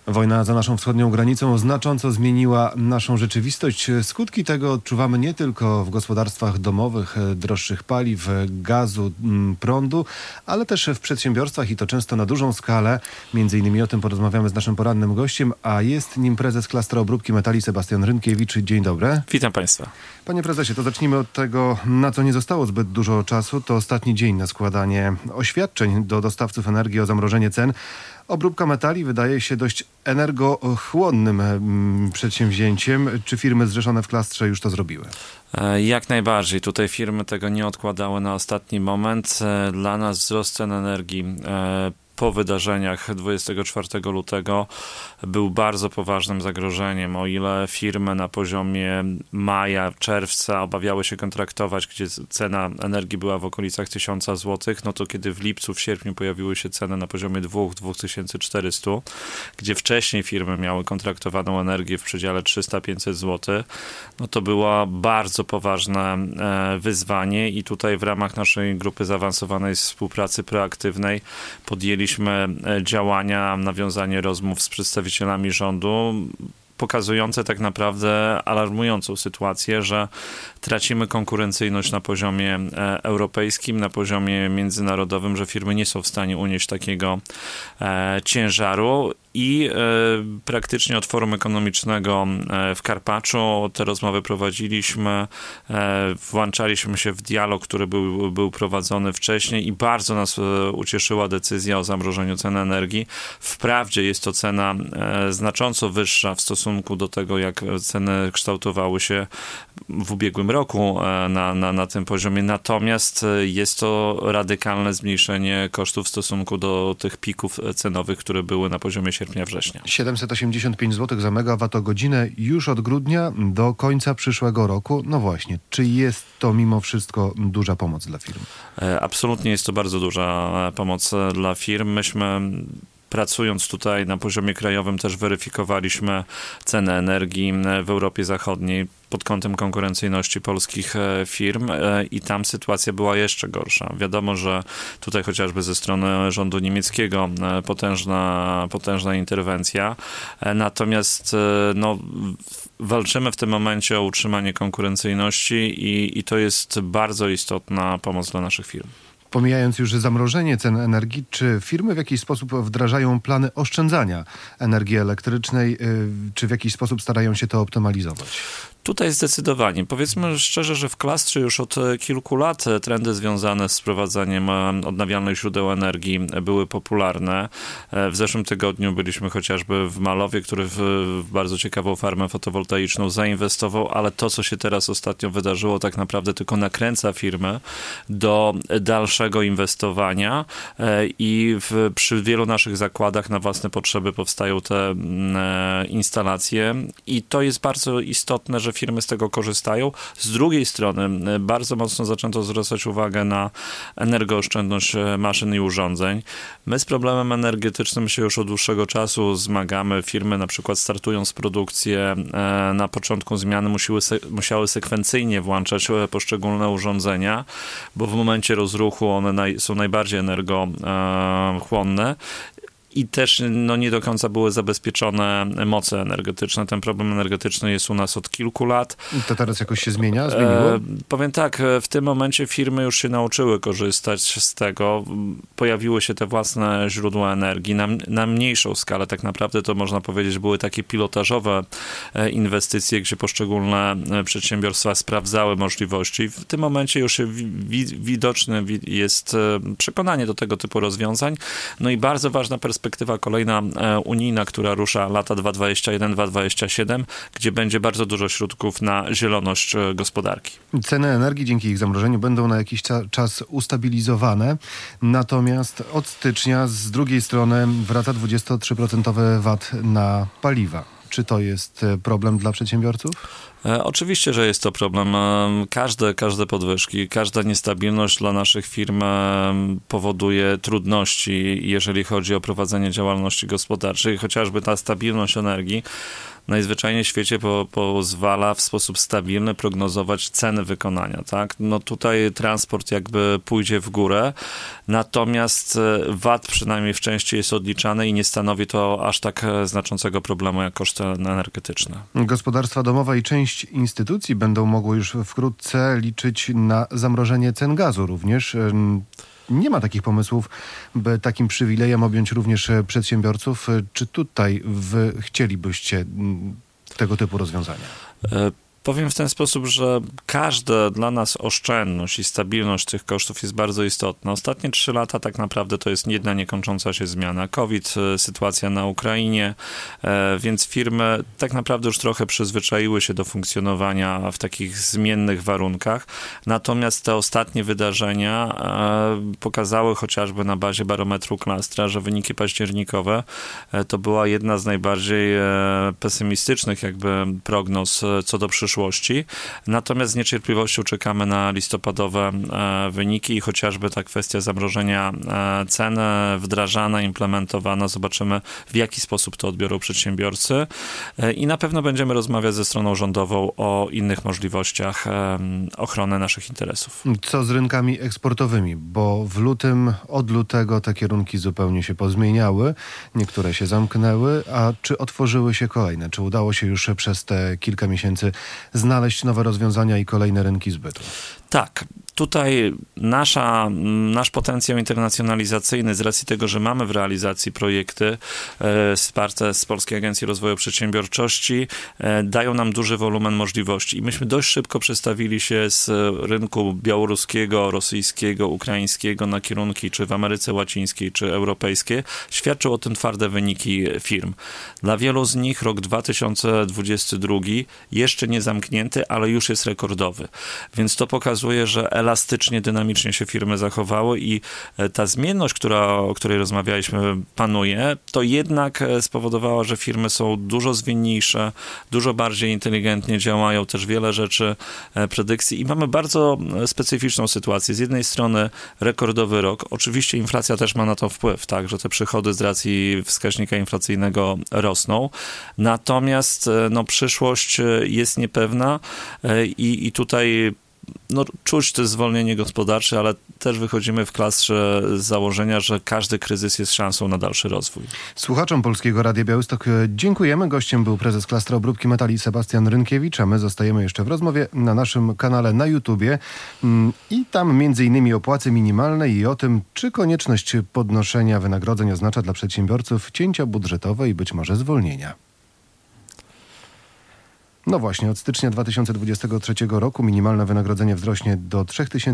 Wojna za naszą wschodnią granicą znacząco zmieniła naszą rzeczywistość. Skutki tego odczuwamy nie tylko w gospodarstwach domowych, droższych paliw, gazu, prądu, ale też w przedsiębiorstwach i to często na dużą skalę. Między innymi o tym porozmawiamy z naszym porannym gościem, a jest nim prezes Klastra Obróbki Metali Sebastian Rynkiewicz. Dzień dobry. Witam Państwa. Panie prezesie, to zacznijmy od tego, na co nie zostało zbyt dużo czasu. To ostatni dzień na składanie oświadczeń do dostawców energii o zamrożenie cen. Obróbka metali wydaje się dość energochłonnym przedsięwzięciem. Czy firmy zrzeszone w klastrze już to zrobiły? Jak najbardziej. Tutaj firmy tego nie odkładały na ostatni moment. Dla nas wzrost cen energii po wydarzeniach 24 lutego był bardzo poważnym zagrożeniem. O ile firmy na poziomie maja, czerwca obawiały się kontraktować, gdzie cena energii była w okolicach 1000 zł, no to kiedy w lipcu, w sierpniu pojawiły się ceny na poziomie 2400, gdzie wcześniej firmy miały kontraktowaną energię w przedziale 300-500 zł, no to było bardzo poważne wyzwanie i tutaj w ramach naszej grupy zaawansowanej współpracy proaktywnej podjęliśmy działania, nawiązanie rozmów z przedstawicielami rządu, pokazujące tak naprawdę alarmującą sytuację, że tracimy konkurencyjność na poziomie europejskim, na poziomie międzynarodowym, że firmy nie są w stanie unieść takiego ciężaru. I praktycznie od Forum Ekonomicznego w Karpaczu te rozmowy prowadziliśmy, włączaliśmy się w dialog, który był prowadzony wcześniej i bardzo nas ucieszyła decyzja o zamrożeniu cen energii. Wprawdzie jest to cena znacząco wyższa w stosunku do tego, jak ceny kształtowały się w ubiegłym roku na tym poziomie, natomiast jest to radykalne zmniejszenie kosztów w stosunku do tych pików cenowych, które były na poziomie sierpnia-września. 785 zł za megawattogodzinę już od grudnia do końca przyszłego roku. No właśnie, czy jest to mimo wszystko duża pomoc dla firm? Absolutnie jest to bardzo duża pomoc dla firm. Myśmy pracując tutaj na poziomie krajowym też weryfikowaliśmy cenę energii w Europie Zachodniej pod kątem konkurencyjności polskich firm i tam sytuacja była jeszcze gorsza. Wiadomo, że tutaj chociażby ze strony rządu niemieckiego potężna interwencja. Natomiast walczymy w tym momencie o utrzymanie konkurencyjności i to jest bardzo istotna pomoc dla naszych firm. Pomijając już zamrożenie cen energii, czy firmy w jakiś sposób wdrażają plany oszczędzania energii elektrycznej, czy w jakiś sposób starają się to optymalizować? Tutaj zdecydowanie. Powiedzmy szczerze, że w klastrze już od kilku lat trendy związane z wprowadzaniem odnawialnych źródeł energii były popularne. W zeszłym tygodniu byliśmy chociażby w Malowie, który w bardzo ciekawą farmę fotowoltaiczną zainwestował, ale to, co się teraz ostatnio wydarzyło, tak naprawdę tylko nakręca firmy do dalszego inwestowania i przy wielu naszych zakładach na własne potrzeby powstają te instalacje i to jest bardzo istotne, że firmy z tego korzystają. Z drugiej strony bardzo mocno zaczęto zwracać uwagę na energooszczędność maszyn i urządzeń. My z problemem energetycznym się już od dłuższego czasu zmagamy. Firmy na przykład startując produkcję na początku zmiany musiały sekwencyjnie włączać poszczególne urządzenia, bo w momencie rozruchu one są najbardziej energochłonne. I też nie do końca były zabezpieczone moce energetyczne. Ten problem energetyczny jest u nas od kilku lat. To teraz jakoś się zmieniło? Powiem tak, w tym momencie firmy już się nauczyły korzystać z tego. Pojawiły się te własne źródła energii na mniejszą skalę. Tak naprawdę to można powiedzieć, były takie pilotażowe inwestycje, gdzie poszczególne przedsiębiorstwa sprawdzały możliwości. W tym momencie już widoczne jest przekonanie do tego typu rozwiązań. No i bardzo ważna perspektywa kolejna unijna, która rusza lata 2021-2027, gdzie będzie bardzo dużo środków na zieloność gospodarki. Ceny energii dzięki ich zamrożeniu będą na jakiś czas ustabilizowane, natomiast od stycznia z drugiej strony wraca 23% VAT na paliwa. Czy to jest problem dla przedsiębiorców? Oczywiście, że jest to problem. Każde podwyżki, każda niestabilność dla naszych firm powoduje trudności, jeżeli chodzi o prowadzenie działalności gospodarczej. Chociażby ta stabilność energii najzwyczajniej w świecie pozwala w sposób stabilny prognozować ceny wykonania, tak? No tutaj transport jakby pójdzie w górę, natomiast VAT przynajmniej w części jest odliczany i nie stanowi to aż tak znaczącego problemu jak koszty energetyczne. Gospodarstwa domowe i część instytucji będą mogły już wkrótce liczyć na zamrożenie cen gazu również. Nie ma takich pomysłów, by takim przywilejem objąć również przedsiębiorców. Czy tutaj wy chcielibyście tego typu rozwiązania? Powiem w ten sposób, że każda dla nas oszczędność i stabilność tych kosztów jest bardzo istotna. Ostatnie 3 lata tak naprawdę to jest jedna niekończąca się zmiana. COVID, sytuacja na Ukrainie, więc firmy tak naprawdę już trochę przyzwyczaiły się do funkcjonowania w takich zmiennych warunkach. Natomiast te ostatnie wydarzenia pokazały chociażby na bazie barometru Klastra, że wyniki październikowe to była jedna z najbardziej pesymistycznych jakby prognoz co do przyszłości. Natomiast z niecierpliwością czekamy na listopadowe wyniki i chociażby ta kwestia zamrożenia cen wdrażana, implementowana. Zobaczymy, w jaki sposób to odbiorą przedsiębiorcy i na pewno będziemy rozmawiać ze stroną rządową o innych możliwościach ochrony naszych interesów. Co z rynkami eksportowymi? Bo od lutego te kierunki zupełnie się pozmieniały. Niektóre się zamknęły, a czy otworzyły się kolejne? Czy udało się już przez te kilka miesięcy znaleźć nowe rozwiązania i kolejne rynki zbytu? Tak. Tutaj nasz potencjał internacjonalizacyjny z racji tego, że mamy w realizacji projekty wsparte z Polskiej Agencji Rozwoju Przedsiębiorczości, dają nam duży wolumen możliwości. I myśmy dość szybko przestawili się z rynku białoruskiego, rosyjskiego, ukraińskiego na kierunki czy w Ameryce Łacińskiej, czy europejskie. Świadczą o tym twarde wyniki firm. Dla wielu z nich rok 2022 jeszcze nie zamknięty, ale już jest rekordowy. Więc to pokazuje, że elastycznie, dynamicznie się firmy zachowały i ta zmienność, o której rozmawialiśmy, panuje, to jednak spowodowała, że firmy są dużo zwinniejsze, dużo bardziej inteligentnie działają, też wiele rzeczy, predykcji i mamy bardzo specyficzną sytuację. Z jednej strony rekordowy rok, oczywiście inflacja też ma na to wpływ, tak, że te przychody z racji wskaźnika inflacyjnego rosną, natomiast przyszłość jest niepewna i tutaj czuć to zwolnienie gospodarcze, ale też wychodzimy w Klastrze z założenia, że każdy kryzys jest szansą na dalszy rozwój. Słuchaczom Polskiego Radia Białystok dziękujemy. Gościem był prezes Klastra Obróbki Metali Sebastian Rynkiewicz, a my zostajemy jeszcze w rozmowie na naszym kanale na YouTubie i tam m.in. o płacy minimalnej i o tym, czy konieczność podnoszenia wynagrodzeń oznacza dla przedsiębiorców cięcia budżetowe i być może zwolnienia. No właśnie, od stycznia 2023 roku minimalne wynagrodzenie wzrośnie do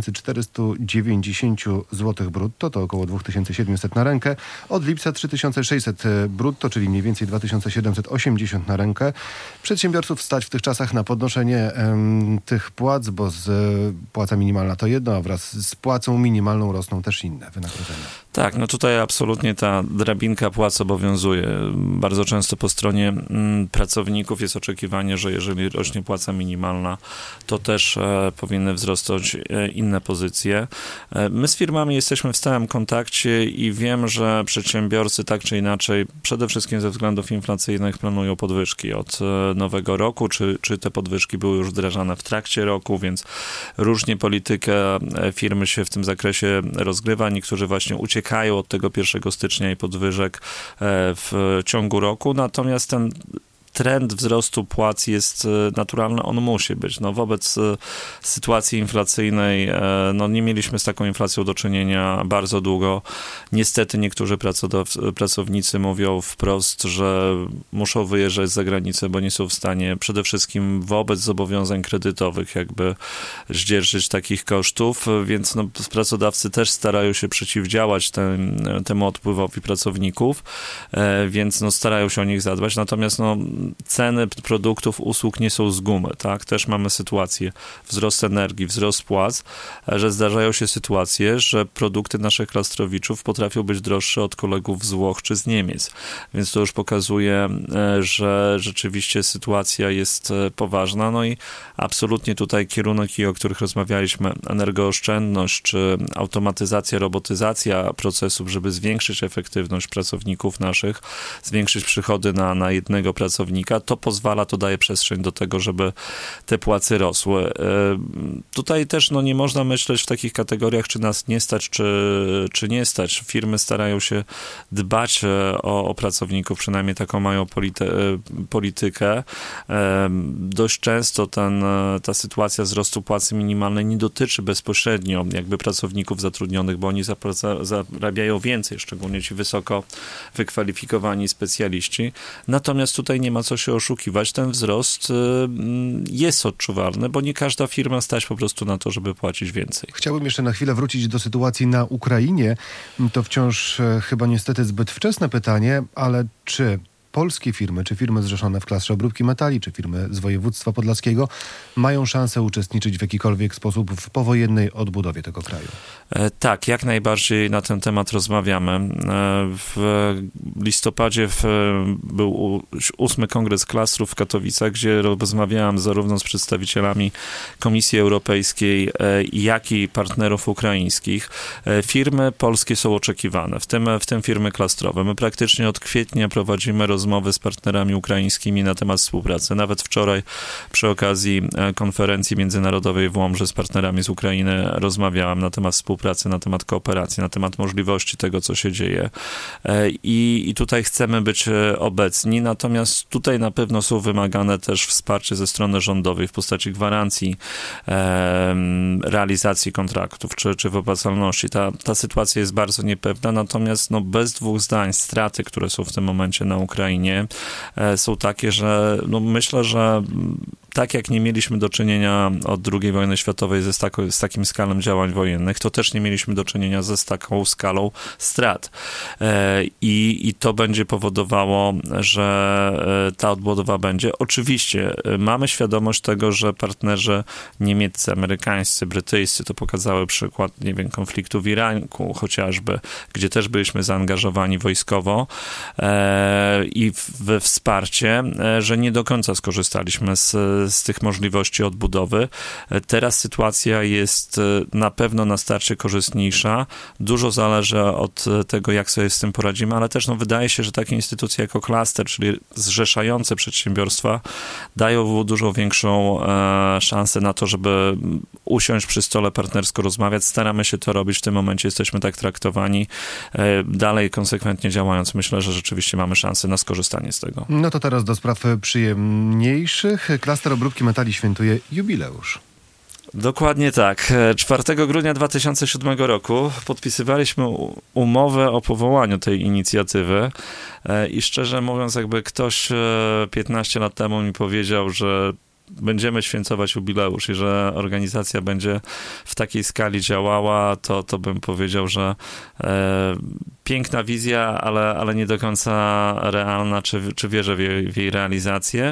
3490 zł brutto, to około 2700 na rękę. Od lipca 3600 brutto, czyli mniej więcej 2780 na rękę. Przedsiębiorców stać w tych czasach na podnoszenie tych płac, bo płaca minimalna to jedno, a wraz z płacą minimalną rosną też inne wynagrodzenia. Tak, tutaj absolutnie ta drabinka płac obowiązuje. Bardzo często po stronie pracowników jest oczekiwanie, że jeżeli rośnie płaca minimalna, to też powinny wzrosnąć inne pozycje. My z firmami jesteśmy w stałym kontakcie i wiem, że przedsiębiorcy tak czy inaczej, przede wszystkim ze względów inflacyjnych planują podwyżki od nowego roku, czy te podwyżki były już wdrażane w trakcie roku, więc różnie polityka firmy się w tym zakresie rozgrywa. Niektórzy właśnie uciekają od tego 1 stycznia i podwyżek w ciągu roku, natomiast ten trend wzrostu płac jest naturalny, on musi być. Wobec sytuacji inflacyjnej, nie mieliśmy z taką inflacją do czynienia bardzo długo. Niestety niektórzy pracownicy mówią wprost, że muszą wyjeżdżać za granicę, bo nie są w stanie przede wszystkim wobec zobowiązań kredytowych jakby zdzierżyć takich kosztów, więc pracodawcy też starają się przeciwdziałać temu odpływowi pracowników, więc starają się o nich zadbać. Natomiast ceny produktów, usług nie są z gumy, tak? Też mamy sytuację, wzrost energii, wzrost płac, że zdarzają się sytuacje, że produkty naszych klastrowiczów potrafią być droższe od kolegów z Włoch czy z Niemiec. Więc to już pokazuje, że rzeczywiście sytuacja jest poważna. I absolutnie tutaj kierunki, o których rozmawialiśmy, energooszczędność czy automatyzacja, robotyzacja procesów, żeby zwiększyć efektywność pracowników naszych, zwiększyć przychody na jednego pracownika, pracownika, to pozwala, to daje przestrzeń do tego, żeby te płace rosły. Tutaj też nie można myśleć w takich kategoriach, czy nas nie stać, czy nie stać. Firmy starają się dbać o pracowników, przynajmniej taką mają politykę. Dość często ta sytuacja wzrostu płacy minimalnej nie dotyczy bezpośrednio jakby pracowników zatrudnionych, bo oni zarabiają więcej, szczególnie ci wysoko wykwalifikowani specjaliści. Natomiast tutaj nie ma co się oszukiwać. Ten wzrost jest odczuwalny, bo nie każda firma stać po prostu na to, żeby płacić więcej. Chciałbym jeszcze na chwilę wrócić do sytuacji na Ukrainie. To wciąż chyba niestety zbyt wczesne pytanie, ale czy polskie firmy, czy firmy zrzeszone w klastrze obróbki metali, czy firmy z województwa podlaskiego mają szansę uczestniczyć w jakikolwiek sposób w powojennej odbudowie tego kraju? Tak, jak najbardziej na ten temat rozmawiamy. W listopadzie był 8. Kongres Klastrów w Katowicach, gdzie rozmawiałem zarówno z przedstawicielami Komisji Europejskiej, jak i partnerów ukraińskich. Firmy polskie są oczekiwane, w tym firmy klastrowe. My praktycznie od kwietnia prowadzimy rozmowy z partnerami ukraińskimi na temat współpracy. Nawet wczoraj przy okazji konferencji międzynarodowej w Łomży z partnerami z Ukrainy rozmawiałem na temat współpracy, na temat kooperacji, na temat możliwości tego, co się dzieje. I tutaj chcemy być obecni, natomiast tutaj na pewno są wymagane też wsparcie ze strony rządowej w postaci gwarancji realizacji kontraktów, czy wypłacalności. Ta sytuacja jest bardzo niepewna, natomiast bez dwóch zdań straty, które są w tym momencie na Ukrainie, są takie, że myślę, że tak jak nie mieliśmy do czynienia od II wojny światowej z takim skalą działań wojennych, to też nie mieliśmy do czynienia z taką skalą strat. I to będzie powodowało, że ta odbudowa będzie. Oczywiście mamy świadomość tego, że partnerzy niemieccy, amerykańscy, brytyjscy, to pokazały przykład, konfliktu w Iraku chociażby, gdzie też byliśmy zaangażowani wojskowo i we wsparcie, że nie do końca skorzystaliśmy z tych możliwości odbudowy. Teraz sytuacja jest na pewno na starcie korzystniejsza. Dużo zależy od tego, jak sobie z tym poradzimy, ale też wydaje się, że takie instytucje jako klaster, czyli zrzeszające przedsiębiorstwa, dają dużo większą szansę na to, żeby usiąść przy stole partnersko, rozmawiać. Staramy się to robić. W tym momencie jesteśmy tak traktowani. Dalej konsekwentnie działając, myślę, że rzeczywiście mamy szansę na skorzystanie z tego. No to teraz do spraw przyjemniejszych. Klaster obróbki metali świętuje jubileusz. Dokładnie tak. 4 grudnia 2007 roku podpisywaliśmy umowę o powołaniu tej inicjatywy i szczerze mówiąc, jakby ktoś 15 lat temu mi powiedział, że będziemy świętować jubileusz i że organizacja będzie w takiej skali działała, to bym powiedział, że piękna wizja, ale nie do końca realna, czy wierzę w jej realizację.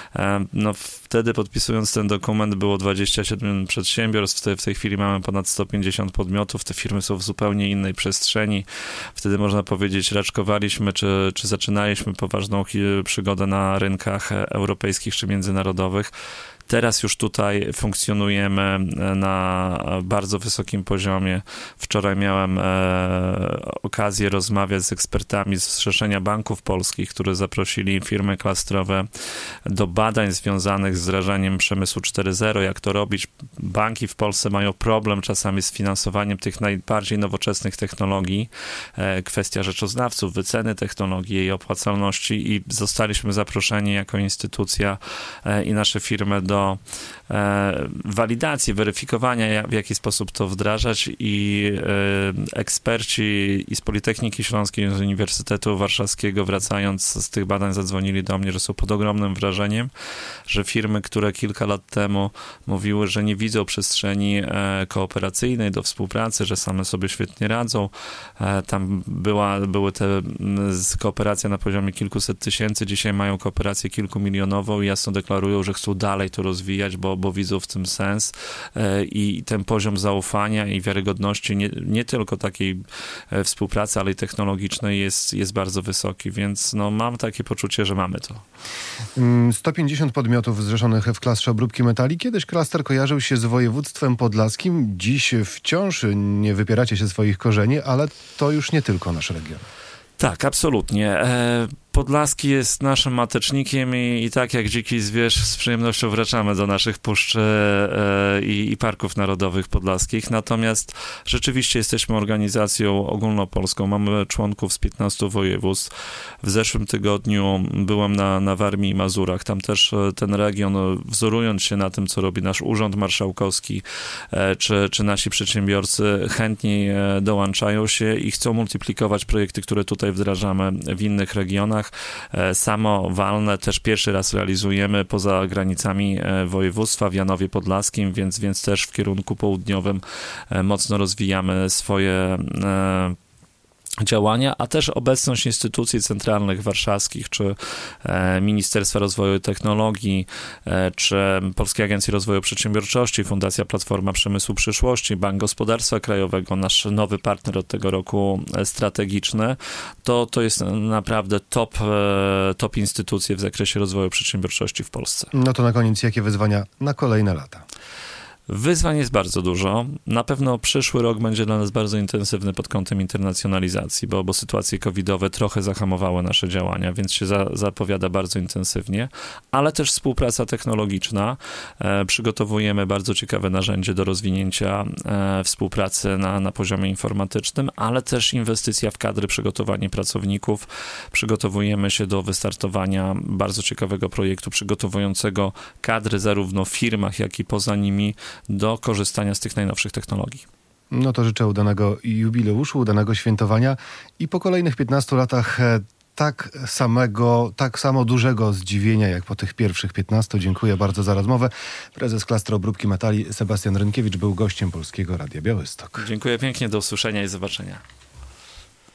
Wtedy podpisując ten dokument było 27 przedsiębiorstw, w tej chwili mamy ponad 150 podmiotów, te firmy są w zupełnie innej przestrzeni. Wtedy można powiedzieć, raczkowaliśmy, czy zaczynaliśmy poważną przygodę na rynkach europejskich czy międzynarodowych. Teraz już tutaj funkcjonujemy na bardzo wysokim poziomie. Wczoraj miałem okazję rozmawiać z ekspertami z Zrzeszenia Banków Polskich, którzy zaprosili firmy klastrowe do badań związanych z wdrażaniem przemysłu 4.0, jak to robić. Banki w Polsce mają problem czasami z finansowaniem tych najbardziej nowoczesnych technologii. Kwestia rzeczoznawców, wyceny technologii, jej opłacalności i zostaliśmy zaproszeni jako instytucja i nasze firmy do walidacji, weryfikowania, w jaki sposób to wdrażać i eksperci i z Politechniki Śląskiej, i z Uniwersytetu Warszawskiego, wracając z tych badań, zadzwonili do mnie, że są pod ogromnym wrażeniem, że firmy, które kilka lat temu mówiły, że nie widzą przestrzeni kooperacyjnej do współpracy, że same sobie świetnie radzą, tam były te kooperacja na poziomie kilkuset tysięcy, dzisiaj mają kooperację kilkumilionową i jasno deklarują, że chcą dalej to rozwijać, bo widzą w tym sens i ten poziom zaufania i wiarygodności nie tylko takiej współpracy, ale i technologicznej jest bardzo wysoki, więc mam takie poczucie, że mamy to. 150 podmiotów zrzeszonych w klastrze obróbki metali. Kiedyś klaster kojarzył się z województwem podlaskim. Dziś wciąż nie wypieracie się swoich korzeni, ale to już nie tylko nasz region. Tak, absolutnie. Podlaski jest naszym matecznikiem i tak jak dziki zwierz z przyjemnością wracamy do naszych puszczy i parków narodowych podlaskich. Natomiast rzeczywiście jesteśmy organizacją ogólnopolską. Mamy członków z 15 województw. W zeszłym tygodniu byłem na Warmii i Mazurach. Tam też ten region, wzorując się na tym, co robi nasz Urząd Marszałkowski, czy nasi przedsiębiorcy, chętniej dołączają się i chcą multiplikować projekty, które tutaj wdrażamy w innych regionach. Samowalne też pierwszy raz realizujemy poza granicami województwa w Janowie Podlaskim, więc też w kierunku południowym mocno rozwijamy swoje działania, a też obecność instytucji centralnych warszawskich, czy Ministerstwa Rozwoju i Technologii, czy Polskiej Agencji Rozwoju Przedsiębiorczości, Fundacja Platforma Przemysłu Przyszłości, Bank Gospodarstwa Krajowego, nasz nowy partner od tego roku strategiczny, to jest naprawdę top instytucje w zakresie rozwoju przedsiębiorczości w Polsce. No to na koniec, jakie wyzwania na kolejne lata? Wyzwań jest bardzo dużo. Na pewno przyszły rok będzie dla nas bardzo intensywny pod kątem internacjonalizacji, bo sytuacje covidowe trochę zahamowały nasze działania, więc się zapowiada bardzo intensywnie, ale też współpraca technologiczna. Przygotowujemy bardzo ciekawe narzędzie do rozwinięcia współpracy na poziomie informatycznym, ale też inwestycja w kadry, przygotowanie pracowników. Przygotowujemy się do wystartowania bardzo ciekawego projektu przygotowującego kadry zarówno w firmach, jak i poza nimi do korzystania z tych najnowszych technologii. No to życzę udanego jubileuszu, udanego świętowania i po kolejnych 15 latach tak samo dużego zdziwienia jak po tych pierwszych 15. Dziękuję bardzo za rozmowę. Prezes Klastru Obróbki Metali Sebastian Rynkiewicz był gościem Polskiego Radia Białystok. Dziękuję pięknie, do usłyszenia i zobaczenia.